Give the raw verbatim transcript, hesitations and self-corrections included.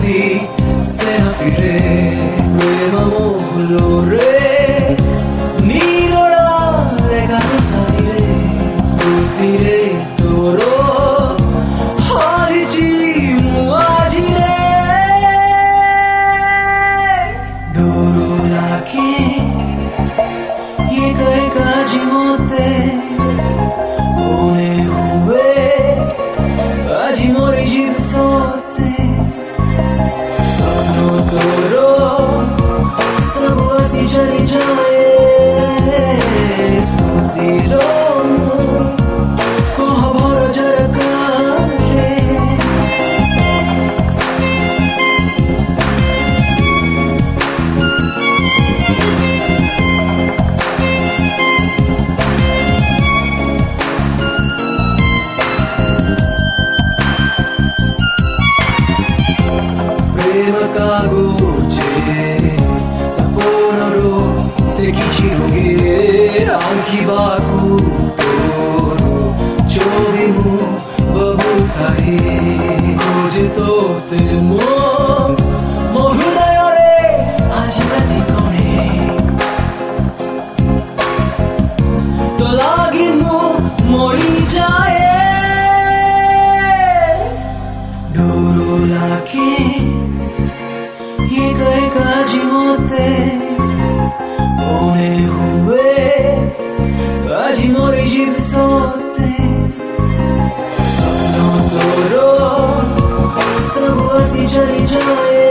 di Serafire Premamo colore Nirola legato salire Scottire toro Hodici muagire Doro laki Yeka eka jimote One huve Ajimori jibsote Sono toro Sabu asi chali jaye Sputilonu Koha bhora jarakare Kaguche Saponoro Sekichiroge Anki baku Toro Chobimu Babutai Koje totemo Mo hudayore Hajimete kone Tolagimu Mori jaye Doro laki Yeka eka jimote One huve Ajimori jibsote Sono toro Sabu asi chali jaye